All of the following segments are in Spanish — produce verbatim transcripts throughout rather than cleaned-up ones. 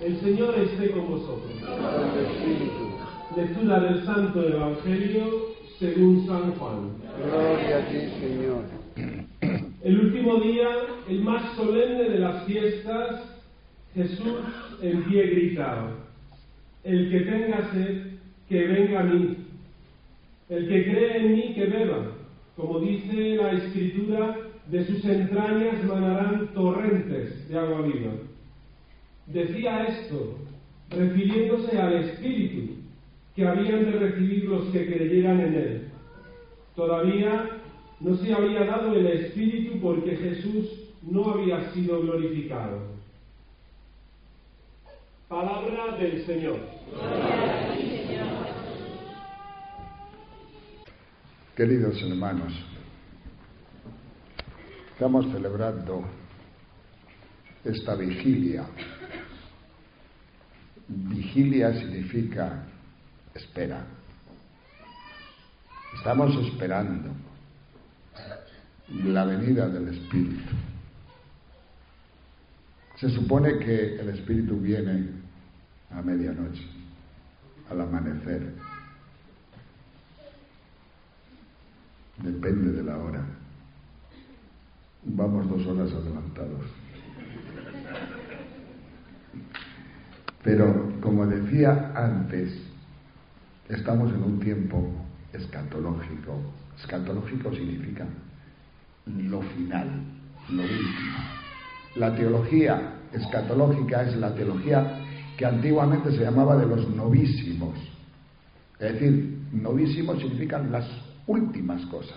El Señor esté con vosotros. Lectura del Santo Evangelio según San Juan. Gloria a ti, Señor. El último día, el más solemne de las fiestas, Jesús en pie gritaba: el que tenga sed, que venga a mí. El que cree en mí, que beba. Como dice la Escritura, de sus entrañas manarán torrentes de agua viva. Decía esto refiriéndose al Espíritu que habían de recibir los que creyeran en él. Todavía no se había dado el Espíritu porque Jesús no había sido glorificado. Palabra del Señor. Gloria a ti, Señor. Queridos hermanos, estamos celebrando esta vigilia. Vigilia significa espera. Estamos esperando la venida del Espíritu. Se supone que el Espíritu viene a medianoche, al amanecer. Depende de la hora. Vamos dos horas adelantados. Pero, como decía antes, estamos en un tiempo escatológico. Escatológico significa lo final, lo último. La teología escatológica es la teología que antiguamente se llamaba de los novísimos. Es decir, novísimos significan las últimas cosas.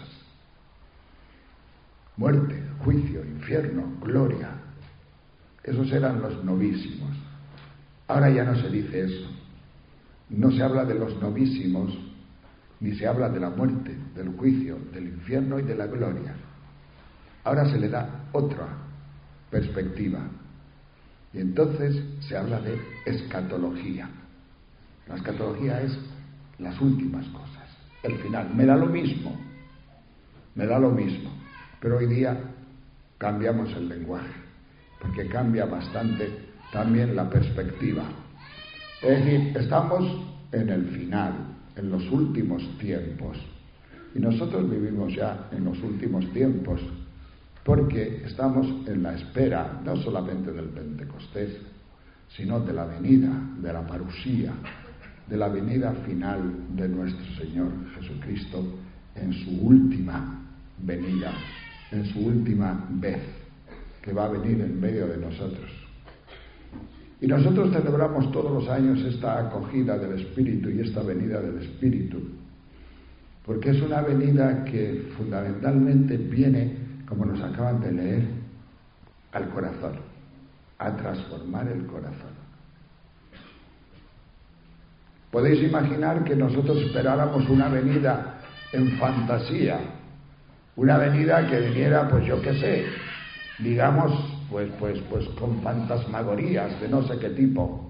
Muerte, juicio, infierno, gloria. Esos eran los novísimos. Ahora ya no se dice eso. No se habla de los novísimos, ni se habla de la muerte, del juicio, del infierno y de la gloria. Ahora se le da otra perspectiva. Y entonces se habla de escatología. La escatología es las últimas cosas, el final. Me da lo mismo, me da lo mismo. Pero hoy día cambiamos el lenguaje, porque cambia bastante también la perspectiva. Es decir, estamos en el final, en los últimos tiempos. Y nosotros vivimos ya en los últimos tiempos, porque estamos en la espera, no solamente del Pentecostés, sino de la venida, de la parusía, de la venida final de nuestro Señor Jesucristo en su última venida, en su última vez, que va a venir en medio de nosotros. Y nosotros celebramos todos los años esta acogida del Espíritu y esta venida del Espíritu, porque es una venida que fundamentalmente viene, como nos acaban de leer, al corazón, a transformar el corazón. Podéis imaginar que nosotros esperáramos una venida en fantasía, una venida que viniera, pues yo qué sé, digamos, pues, pues, pues con fantasmagorías de no sé qué tipo.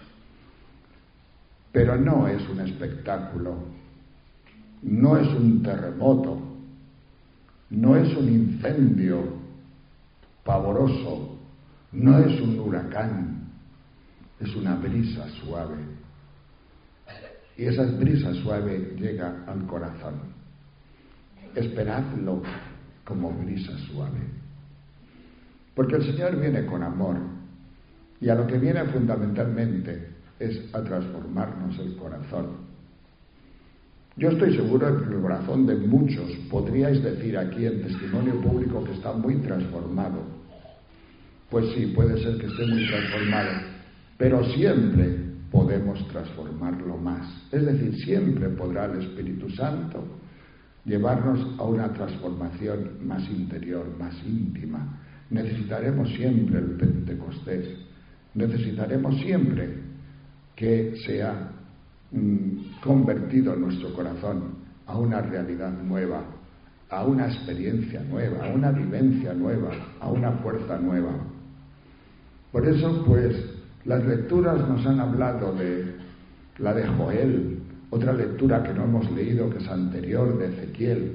Pero no es un espectáculo, no es un terremoto, no es un incendio pavoroso, no es un huracán, es una brisa suave. Y esa brisa suave llega al corazón. Esperadlo como brisa suave. Porque el Señor viene con amor, y a lo que viene fundamentalmente es a transformarnos el corazón. Yo estoy seguro de que el corazón de muchos podríais decir aquí en testimonio público que está muy transformado. Pues sí, puede ser que esté muy transformado, pero siempre podemos transformarlo más. Es decir, siempre podrá el Espíritu Santo llevarnos a una transformación más interior, más íntima. Necesitaremos siempre el Pentecostés, necesitaremos siempre que sea mm, convertido nuestro corazón a una realidad nueva, a una experiencia nueva, a una vivencia nueva, a una fuerza nueva. Por eso, pues, las lecturas nos han hablado de la de Joel, otra lectura que no hemos leído, que es anterior, de Ezequiel,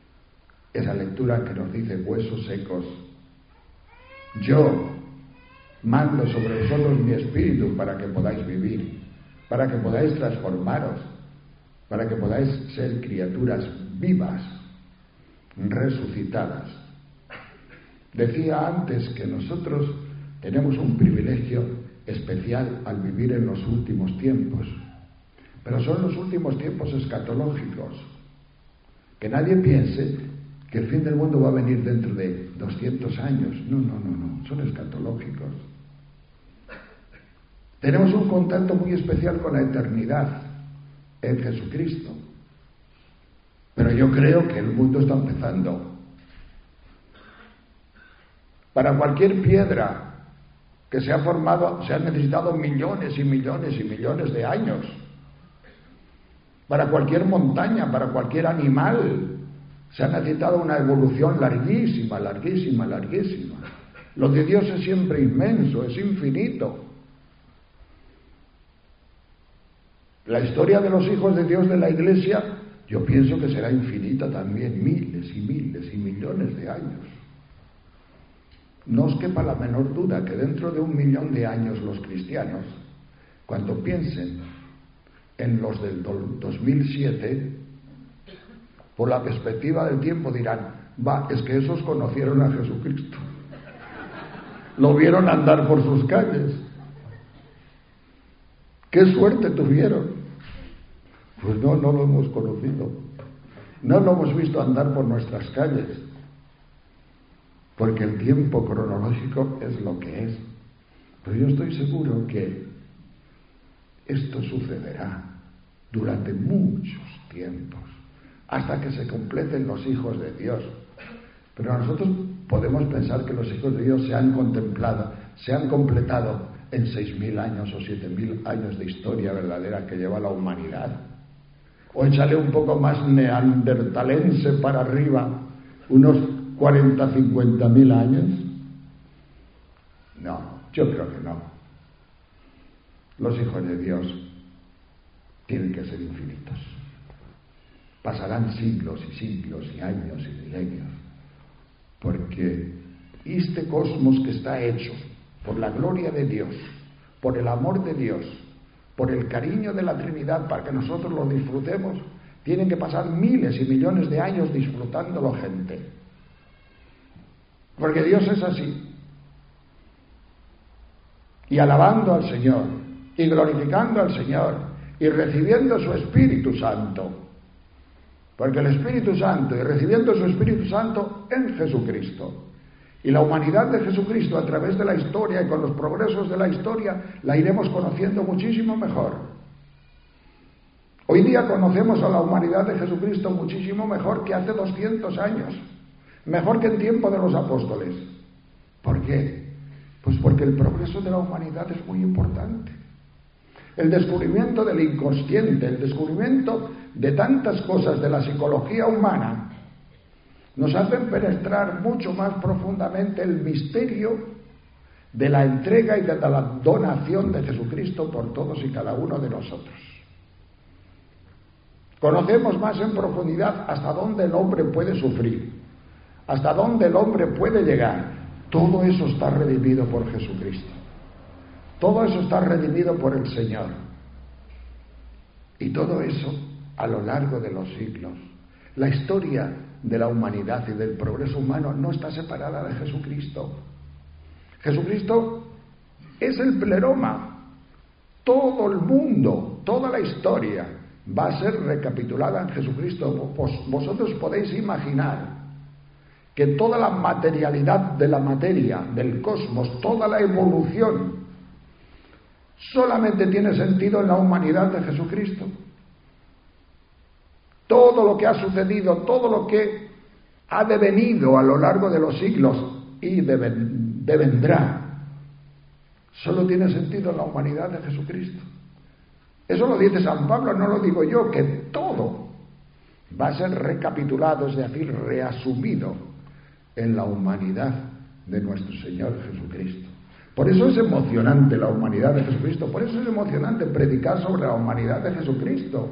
esa lectura que nos dice huesos secos. Yo, mando sobre vosotros mi espíritu para que podáis vivir, para que podáis transformaros, para que podáis ser criaturas vivas, resucitadas. Decía antes que nosotros tenemos un privilegio especial al vivir en los últimos tiempos, pero son los últimos tiempos escatológicos. Que nadie piense que el fin del mundo va a venir dentro de doscientos años. No, no, no, no, son escatológicos. Tenemos un contacto muy especial con la eternidad en Jesucristo. Pero yo creo que el mundo está empezando. Para cualquier piedra que se ha formado, se han necesitado millones y millones y millones de años. Para cualquier montaña, para cualquier animal, se ha necesitado una evolución larguísima, larguísima, larguísima. Lo de Dios es siempre inmenso, es infinito. La historia de los hijos de Dios de la Iglesia, yo pienso que será infinita también, miles y miles y millones de años. No os quepa la menor duda que dentro de un millón de años los cristianos, cuando piensen en los del dos mil siete, por la perspectiva del tiempo dirán, va, es que esos conocieron a Jesucristo, lo vieron andar por sus calles, qué suerte tuvieron. Pues no, no lo hemos conocido, no lo hemos visto andar por nuestras calles, porque el tiempo cronológico es lo que es. Pero yo estoy seguro que esto sucederá durante muchos tiempos, hasta que se completen los hijos de Dios. Pero nosotros podemos pensar que los hijos de Dios se han contemplado, se han completado en seis mil años o siete mil años de historia verdadera que lleva la humanidad. O échale un poco más neandertalense para arriba, unos cuarenta, cincuenta mil años. No, yo creo que no. Los hijos de Dios tienen que ser infinitos. Pasarán siglos y siglos y años y milenios, porque este cosmos que está hecho por la gloria de Dios, por el amor de Dios, por el cariño de la Trinidad para que nosotros lo disfrutemos, tienen que pasar miles y millones de años disfrutándolo gente. Porque Dios es así. Y alabando al Señor, y glorificando al Señor, y recibiendo su Espíritu Santo. Porque el Espíritu Santo, y recibiendo su Espíritu Santo en Jesucristo. Y la humanidad de Jesucristo a través de la historia y con los progresos de la historia la iremos conociendo muchísimo mejor. Hoy día conocemos a la humanidad de Jesucristo muchísimo mejor que hace doscientos años. Mejor que en tiempo de los apóstoles. ¿Por qué? Pues porque el progreso de la humanidad es muy importante. El descubrimiento del inconsciente, el descubrimiento de tantas cosas de la psicología humana nos hacen penetrar mucho más profundamente el misterio de la entrega y de la donación de Jesucristo por todos y cada uno de nosotros. Conocemos más en profundidad hasta dónde el hombre puede sufrir, hasta dónde el hombre puede llegar. Todo eso está redimido por Jesucristo. Todo eso está redimido por el Señor. Y todo eso a lo largo de los siglos. La historia de la humanidad y del progreso humano no está separada de Jesucristo. Jesucristo es el pleroma. Todo el mundo, toda la historia va a ser recapitulada en Jesucristo. Vosotros podéis imaginar que toda la materialidad de la materia, del cosmos, toda la evolución, solamente tiene sentido en la humanidad de Jesucristo. Todo lo que ha sucedido, todo lo que ha devenido a lo largo de los siglos y devendrá, solo tiene sentido en la humanidad de Jesucristo. Eso lo dice San Pablo, no lo digo yo, que todo va a ser recapitulado, es decir, reasumido en la humanidad de nuestro Señor Jesucristo. Por eso es emocionante la humanidad de Jesucristo, por eso es emocionante predicar sobre la humanidad de Jesucristo.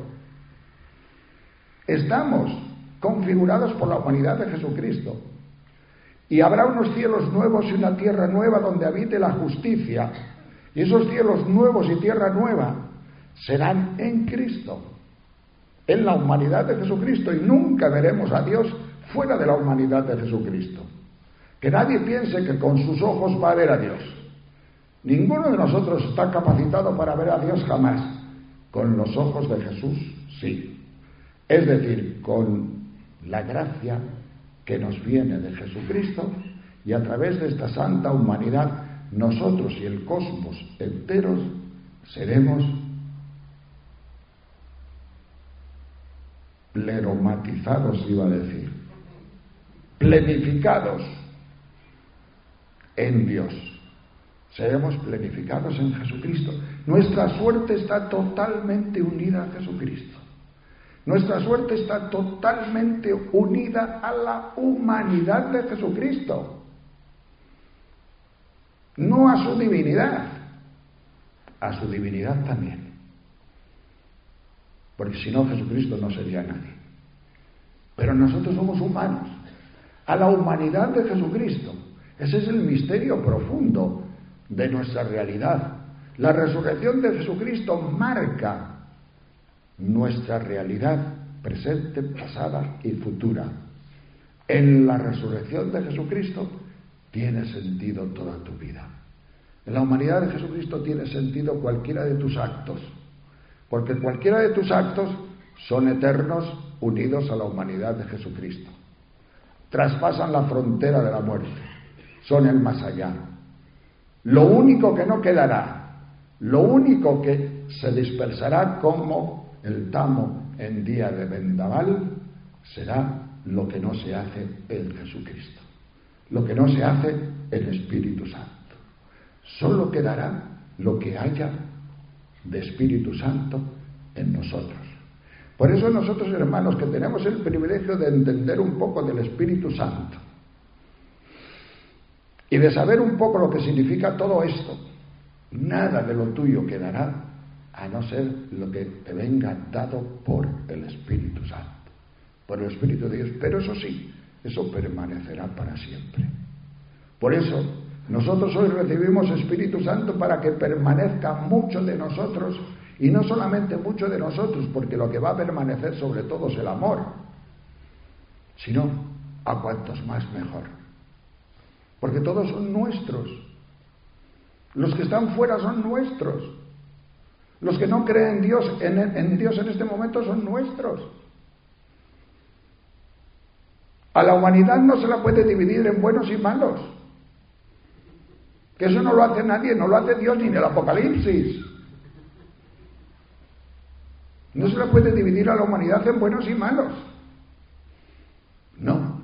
Estamos configurados por la humanidad de Jesucristo. Y habrá unos cielos nuevos y una tierra nueva donde habite la justicia. Y esos cielos nuevos y tierra nueva serán en Cristo, en la humanidad de Jesucristo, y nunca veremos a Dios fuera de la humanidad de Jesucristo. Que nadie piense que con sus ojos va a ver a Dios. Ninguno de nosotros está capacitado para ver a Dios jamás. Con los ojos de Jesús, sí. Es decir, con la gracia que nos viene de Jesucristo, y a través de esta santa humanidad, nosotros y el cosmos enteros seremos pleromatizados, iba a decir, plenificados en Dios. Seremos plenificados en Jesucristo. Nuestra suerte está totalmente unida a Jesucristo. Nuestra suerte está totalmente unida a la humanidad de Jesucristo. No a su divinidad, a su divinidad también. Porque si no, Jesucristo no sería nadie. Pero nosotros somos humanos, a la humanidad de Jesucristo. Ese es el misterio profundo de nuestra realidad. La resurrección de Jesucristo marca nuestra realidad presente, pasada y futura. En la resurrección de Jesucristo tiene sentido toda tu vida. En la humanidad de Jesucristo tiene sentido cualquiera de tus actos, porque cualquiera de tus actos son eternos, unidos a la humanidad de Jesucristo. Traspasan la frontera de la muerte, son el más allá. Lo único que no quedará, lo único que se dispersará como el tamo en día de vendaval, será lo que no se hace en Jesucristo, lo que no se hace en Espíritu Santo. Solo quedará lo que haya de Espíritu Santo en nosotros. Por eso nosotros, hermanos, que tenemos el privilegio de entender un poco del Espíritu Santo y de saber un poco lo que significa todo esto, nada de lo tuyo quedará a no ser lo que te venga dado por el Espíritu Santo, por el Espíritu de Dios. Pero eso sí, eso permanecerá para siempre. Por eso nosotros hoy recibimos Espíritu Santo para que permanezca mucho de nosotros, y no solamente mucho de nosotros, porque lo que va a permanecer sobre todo es el amor, sino a cuantos más mejor, porque todos son nuestros. Los que están fuera son nuestros. Los que no creen en Dios, en, en Dios en este momento son nuestros. A la humanidad no se la puede dividir en buenos y malos. Que eso no lo hace nadie, no lo hace Dios ni en el Apocalipsis. No se la puede dividir a la humanidad en buenos y malos. No.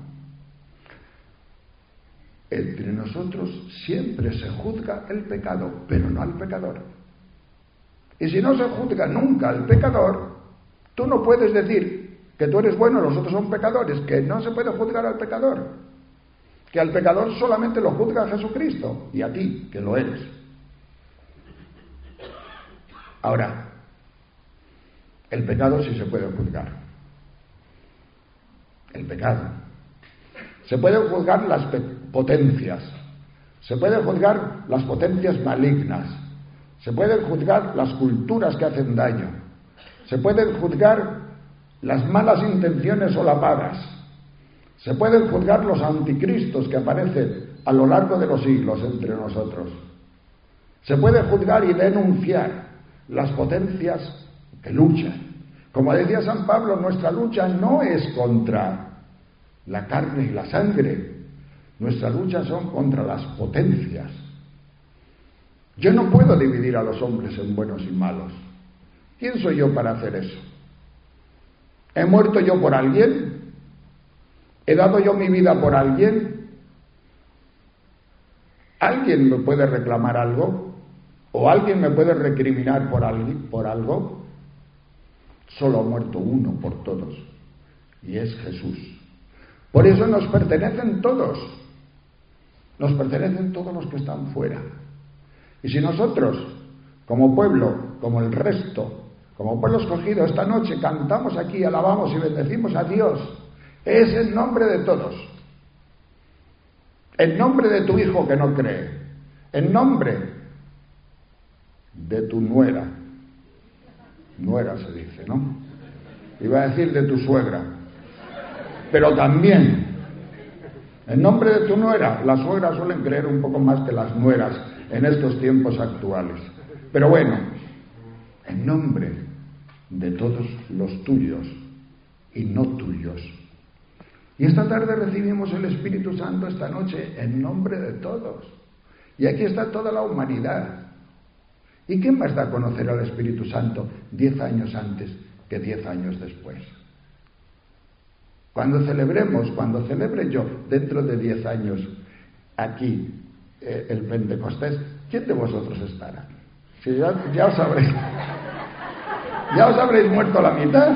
Entre nosotros siempre se juzga el pecado, pero no al pecador. Y si no se juzga nunca al pecador, tú no puedes decir que tú eres bueno y los otros son pecadores, que no se puede juzgar al pecador. Que al pecador solamente lo juzga Jesucristo, y a ti, que lo eres. Ahora, el pecado sí se puede juzgar. El pecado. Se pueden juzgar las potencias. Se pueden juzgar las potencias malignas. Se pueden juzgar las culturas que hacen daño. Se pueden juzgar las malas intenciones solapadas. Se pueden juzgar los anticristos que aparecen a lo largo de los siglos entre nosotros. Se puede juzgar y denunciar las potencias que luchan. Como decía San Pablo, nuestra lucha no es contra la carne y la sangre. Nuestra lucha son contra las potencias. Yo no puedo dividir a los hombres en buenos y malos. ¿Quién soy yo para hacer eso? ¿He muerto yo por alguien? ¿He dado yo mi vida por alguien? ¿Alguien me puede reclamar algo? ¿O alguien me puede recriminar por, alguien, por algo? Solo ha muerto uno por todos, y es Jesús. Por eso nos pertenecen todos. Nos pertenecen todos los que están fuera. Y si nosotros, como pueblo, como el resto, como pueblo escogido, esta noche cantamos aquí, alabamos y bendecimos a Dios, es el nombre de todos. en nombre de tu hijo que no cree, en nombre de tu nuera, nuera se dice, ¿no? Iba a decir de tu suegra, pero también, en nombre de tu nuera. Las suegras suelen creer un poco más que las nueras en estos tiempos actuales, pero bueno, en nombre de todos los tuyos y no tuyos. Y esta tarde recibimos el Espíritu Santo, esta noche, en nombre de todos. Y aquí está toda la humanidad. ¿Y quién más da a conocer al Espíritu Santo diez años antes que diez años después? Cuando celebremos, cuando celebre yo dentro de diez años aquí eh, el Pentecostés, ¿quién de vosotros estará? Si ya, ya os habréis, ya os habréis muerto la mitad.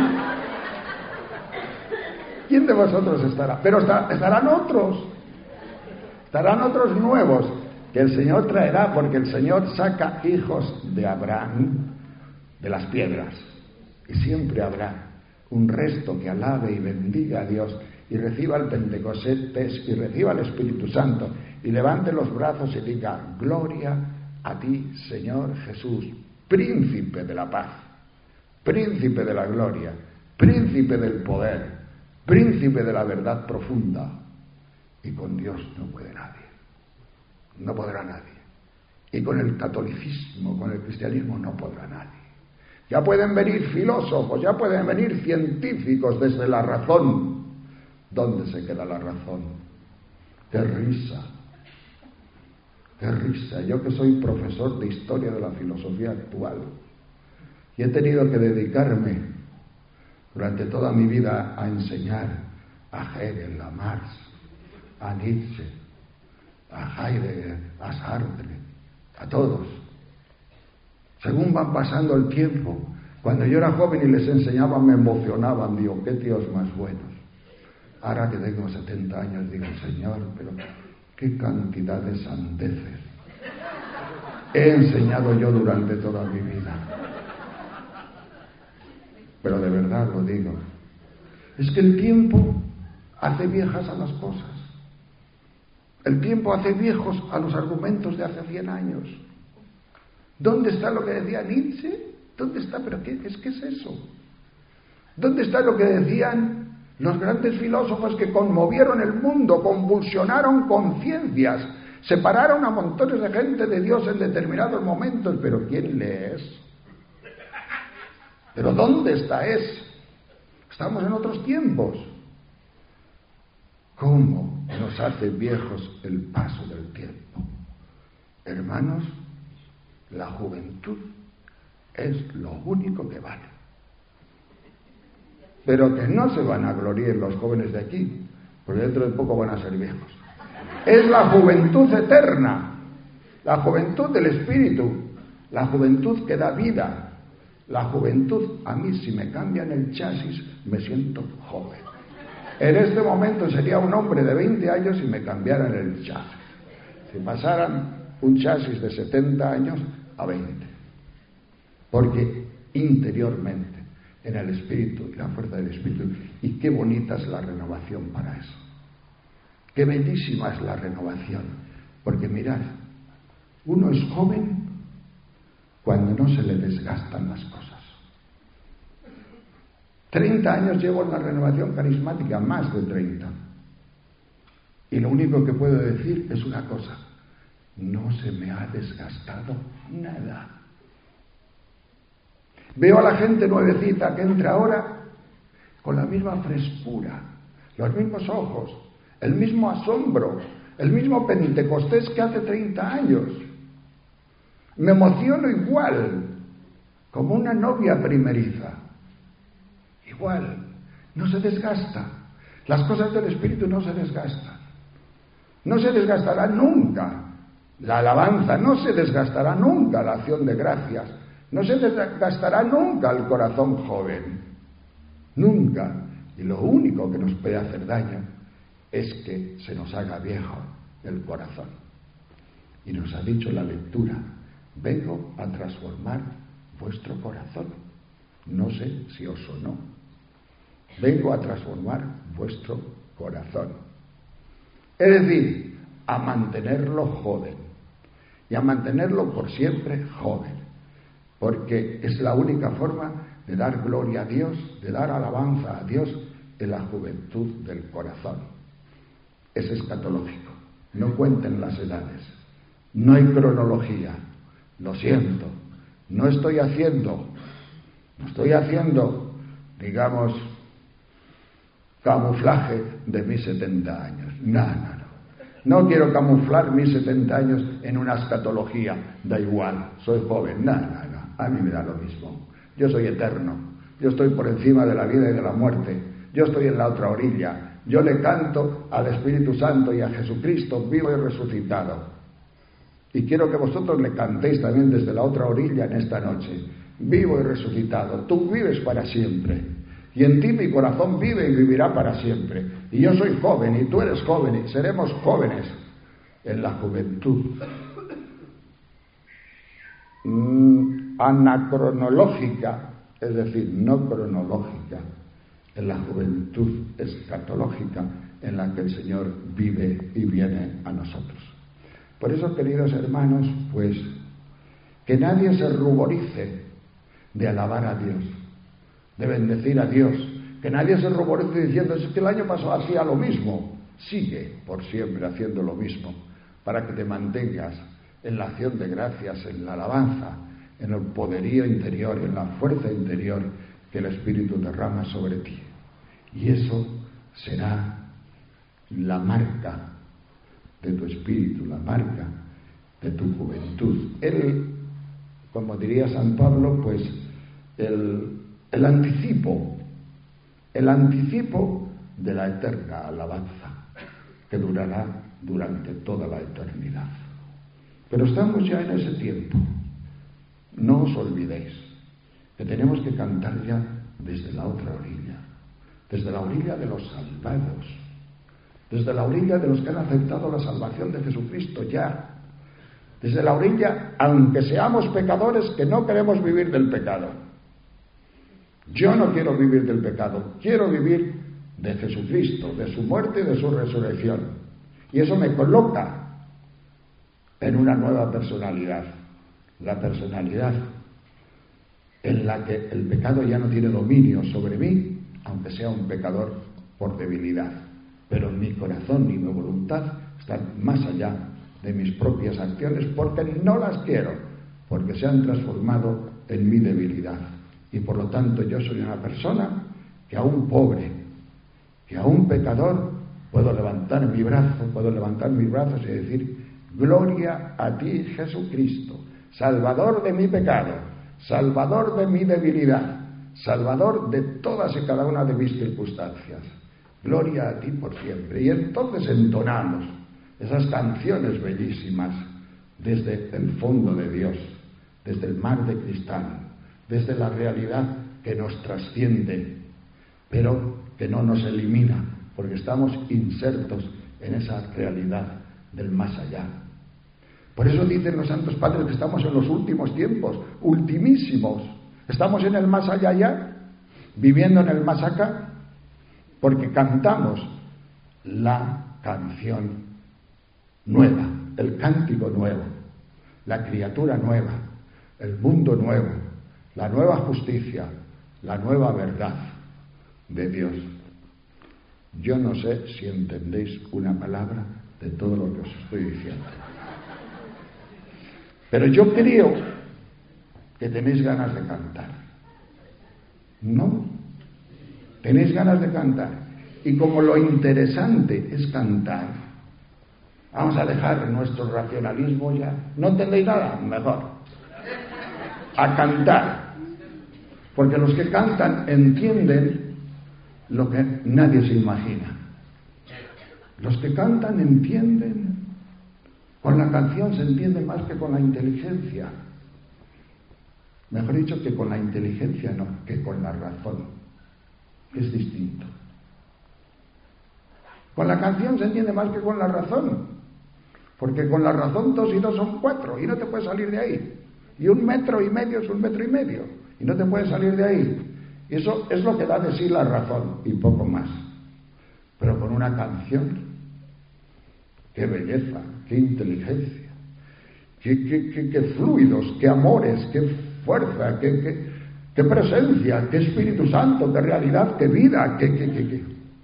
¿Quién de vosotros estará? Pero está, estarán otros, estarán otros nuevos que el Señor traerá, porque el Señor saca hijos de Abraham de las piedras, y siempre habrá un resto que alabe y bendiga a Dios y reciba el Pentecostés y reciba el Espíritu Santo y levante los brazos y diga: gloria a ti, Señor Jesús, príncipe de la paz, príncipe de la gloria, príncipe del poder, príncipe de la verdad profunda. Y con Dios no puede nadie, no podrá nadie. Y con el catolicismo, con el cristianismo, no podrá nadie. Ya pueden venir filósofos, ya pueden venir científicos desde la razón. ¿Dónde se queda la razón? ¡Qué risa! ¡Qué risa! Yo que soy profesor de historia de la filosofía actual y he tenido que dedicarme durante toda mi vida a enseñar a Hegel, a Marx, a Nietzsche, a Heidegger, a Sartre, a todos. Según van pasando el tiempo, cuando yo era joven y les enseñaba me emocionaban, digo, qué tíos más buenos. Ahora que tengo setenta años digo, Señor, pero qué cantidad de sandeces he enseñado yo durante toda mi vida. Pero de verdad lo digo, es que el tiempo hace viejas a las cosas. El tiempo hace viejos a los argumentos de hace cien años. ¿Dónde está lo que decía Nietzsche? ¿Dónde está? ¿Pero qué es, qué es eso? ¿Dónde está lo que decían los grandes filósofos que conmovieron el mundo, convulsionaron conciencias, separaron a montones de gente de Dios en determinados momentos? ¿Pero quién lee eso? ¿Pero dónde está eso? Estamos en otros tiempos. ¿Cómo nos hace viejos el paso del tiempo? Hermanos, la juventud es lo único que vale. Pero que no se van a gloriar los jóvenes de aquí, porque dentro de poco van a ser viejos. Es la juventud eterna, la juventud del espíritu, la juventud que da vida. La juventud, a mí si me cambian el chasis, me siento joven. En este momento sería un hombre de veinte años si me cambiaran el chasis. Si pasaran un chasis de setenta años a veinte. Porque interiormente, en el espíritu y la fuerza del espíritu, y qué bonita es la renovación para eso. Qué bellísima es la renovación. Porque mirad, uno es joven cuando no se le desgastan las cosas. treinta años llevo en la renovación carismática, más de treinta. Y lo único que puedo decir es una cosa: no se me ha desgastado nada. Veo a la gente nuevecita que entra ahora con la misma frescura, los mismos ojos, el mismo asombro, el mismo Pentecostés que hace treinta años. Me emociono igual, como una novia primeriza. Igual, no se desgasta. Las cosas del Espíritu no se desgastan. No se desgastará nunca la alabanza, no se desgastará nunca la acción de gracias, no se desgastará nunca el corazón joven. Nunca. Y lo único que nos puede hacer daño es que se nos haga viejo el corazón. Y nos ha dicho la lectura: vengo a transformar vuestro corazón. No sé si os sonó. Vengo a transformar vuestro corazón. Es decir, a mantenerlo joven y a mantenerlo por siempre joven, porque es la única forma de dar gloria a Dios, de dar alabanza a Dios en la juventud del corazón. Es escatológico, no cuenten las edades, no hay cronología, lo siento, no estoy haciendo, no estoy haciendo, digamos, camuflaje de mis setenta años, no, no, no. No quiero camuflar mis setenta años en una escatología, da igual, soy joven, no, no, no, a mí me da lo mismo. Yo soy eterno, yo estoy por encima de la vida y de la muerte, yo estoy en la otra orilla, yo le canto al Espíritu Santo y a Jesucristo vivo y resucitado. Y quiero que vosotros le cantéis también desde la otra orilla en esta noche, vivo y resucitado, tú vives para siempre. Y en ti mi corazón vive y vivirá para siempre. Y yo soy joven y tú eres joven y seremos jóvenes en la juventud. Mm, anacronológica, es decir, no cronológica, en la juventud escatológica en la que el Señor vive y viene a nosotros. Por eso, queridos hermanos, pues que nadie se ruborice de alabar a Dios, de bendecir a Dios, que nadie se ruborice diciendo es que el año pasado hacía lo mismo. Sigue por siempre haciendo lo mismo para que te mantengas en la acción de gracias, en la alabanza, en el poderío interior, en la fuerza interior que el Espíritu derrama sobre ti. Y eso será la marca de tu espíritu, la marca de tu juventud. Él, como diría San Pablo, pues el El anticipo, el anticipo de la eterna alabanza que durará durante toda la eternidad. Pero estamos ya en ese tiempo. No os olvidéis que tenemos que cantar ya desde la otra orilla, desde la orilla de los salvados, desde la orilla de los que han aceptado la salvación de Jesucristo ya, desde la orilla, aunque seamos pecadores, que no queremos vivir del pecado. Yo no quiero vivir del pecado, quiero vivir de Jesucristo, de su muerte y de su resurrección. Y eso me coloca en una nueva personalidad, la personalidad en la que el pecado ya no tiene dominio sobre mí, aunque sea un pecador por debilidad. Pero mi corazón y mi voluntad están más allá de mis propias acciones porque no las quiero, porque se han transformado en mi debilidad. Y por lo tanto yo soy una persona que a un pobre, que a un pecador puedo levantar mi brazo, puedo levantar mis brazos y decir: gloria a ti, Jesucristo, Salvador de mi pecado, Salvador de mi debilidad, Salvador de todas y cada una de mis circunstancias. Gloria a ti por siempre. Y entonces entonamos esas canciones bellísimas desde el fondo de Dios, desde el mar de cristal, desde la realidad que nos trasciende, pero que no nos elimina, porque estamos insertos en esa realidad del más allá. Por eso dicen los santos padres que estamos en los últimos tiempos, ultimísimos. Estamos en el más allá ya, viviendo en el más acá, porque cantamos la canción nueva, el cántico nuevo, la criatura nueva, el mundo nuevo, la nueva justicia, la nueva verdad de Dios. Yo no sé si entendéis una palabra de todo lo que os estoy diciendo. Pero yo creo que tenéis ganas de cantar. ¿No? Tenéis ganas de cantar. Y como lo interesante es cantar, vamos a dejar nuestro racionalismo ya. ¿No entendéis nada? Mejor. A cantar. Porque los que cantan entienden lo que nadie se imagina. Los que cantan entienden. Con la canción se entiende más que con la inteligencia. Mejor dicho, que con la inteligencia no, que con la razón. Es distinto. Con la canción se entiende más que con la razón. Porque con la razón dos y dos son cuatro y no te puedes salir de ahí. Y un metro y medio es un metro y medio y no te puedes salir de ahí. Y eso es lo que da de sí la razón y poco más. Pero con una canción qué belleza, qué inteligencia, qué, qué, qué, qué fluidos, qué amores, qué fuerza, qué, qué, qué presencia, qué Espíritu Santo, qué realidad, qué vida, qué, qué, qué, qué.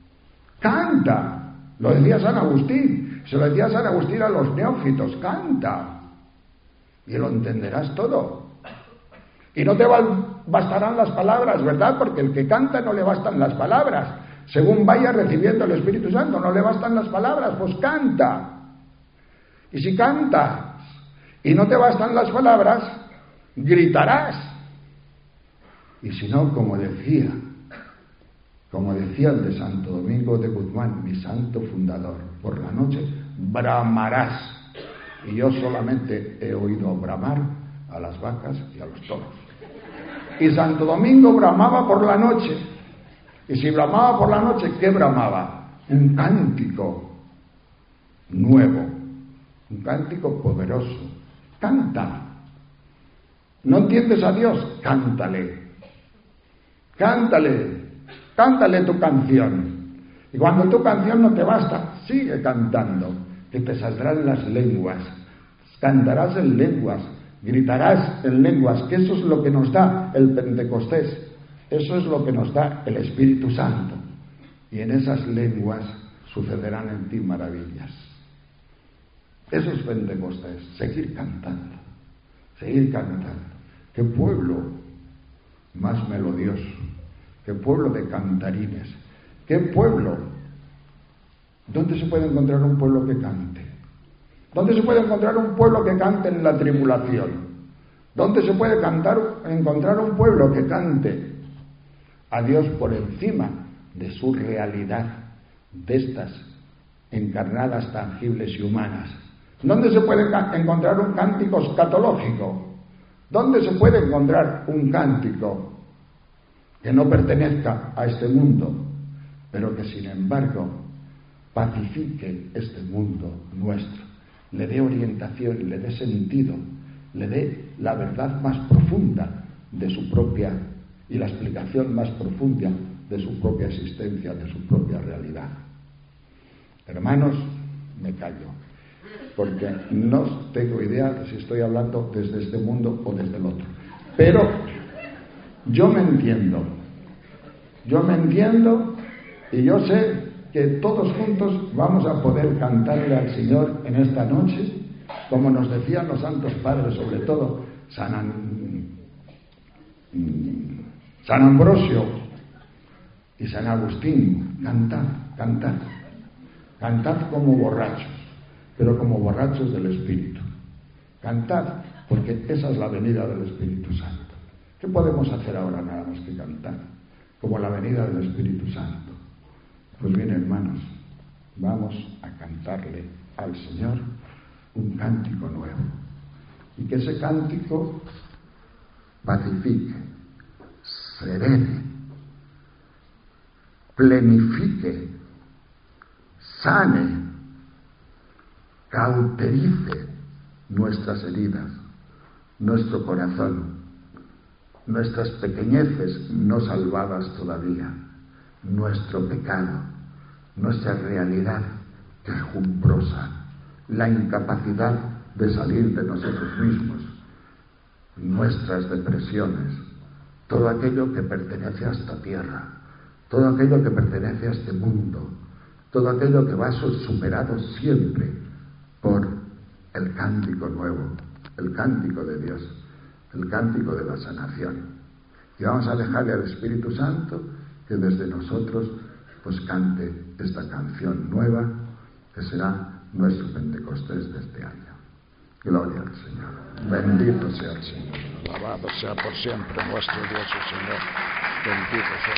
Canta, lo decía San Agustín, se lo decía San Agustín a los neófitos, canta, y lo entenderás todo. Y no te bastarán las palabras, ¿verdad? Porque el que canta no le bastan las palabras. Según vaya recibiendo el Espíritu Santo, no le bastan las palabras, pues canta. Y si cantas y no te bastan las palabras, gritarás. Y si no, como decía, como decía el de Santo Domingo de Guzmán, mi santo fundador, por la noche bramarás. Y yo solamente he oído bramar a las vacas y a los toros. Y Santo Domingo bramaba por la noche. Y si bramaba por la noche, ¿qué bramaba? Un cántico nuevo, un cántico poderoso. Canta. ¿No entiendes a Dios? Cántale. Cántale. Cántale tu canción. Y cuando tu canción no te basta, sigue cantando, que te saldrán las lenguas. Cantarás en lenguas. Gritarás en lenguas, que eso es lo que nos da el Pentecostés, eso es lo que nos da el Espíritu Santo. Y en esas lenguas sucederán en ti maravillas. Eso es Pentecostés, seguir cantando, seguir cantando. Qué pueblo más melodioso, qué pueblo de cantarines, qué pueblo. ¿Dónde se puede encontrar un pueblo que cante? ¿Dónde se puede encontrar un pueblo que cante en la tribulación? ¿Dónde se puede cantar, encontrar un pueblo que cante a Dios por encima de su realidad, de estas encarnadas, tangibles y humanas? ¿Dónde se puede encontrar un cántico escatológico? ¿Dónde se puede encontrar un cántico que no pertenezca a este mundo, pero que sin embargo pacifique este mundo nuestro? Le dé orientación, le dé sentido, le dé la verdad más profunda de su propia y la explicación más profunda de su propia existencia, de su propia realidad. Hermanos, me callo, porque no tengo idea de si estoy hablando desde este mundo o desde el otro. Pero yo me entiendo, yo me entiendo y yo sé que todos juntos vamos a poder cantarle al Señor en esta noche, como nos decían los santos padres, sobre todo San, An... San Ambrosio y San Agustín. Cantad, cantad, cantad como borrachos, pero como borrachos del Espíritu. Cantad, porque esa es la venida del Espíritu Santo. ¿Qué podemos hacer ahora nada más que cantar? Como la venida del Espíritu Santo. Pues bien, hermanos, vamos a cantarle al Señor un cántico nuevo. Y que ese cántico pacifique, serene, plenifique, sane, cauterice nuestras heridas, nuestro corazón, nuestras pequeñeces no salvadas todavía, nuestro pecado, nuestra realidad quejumbrosa, la incapacidad de salir de nosotros mismos, nuestras depresiones, todo aquello que pertenece a esta tierra, todo aquello que pertenece a este mundo, todo aquello que va a ser superado siempre por el cántico nuevo, el cántico de Dios, el cántico de la sanación. Y vamos a dejarle al Espíritu Santo que desde nosotros pues cante esta canción nueva que será nuestro Pentecostés de este año. Gloria al Señor. Bendito sea el Señor. Alabado sea por siempre nuestro Dios y Señor. Bendito sea.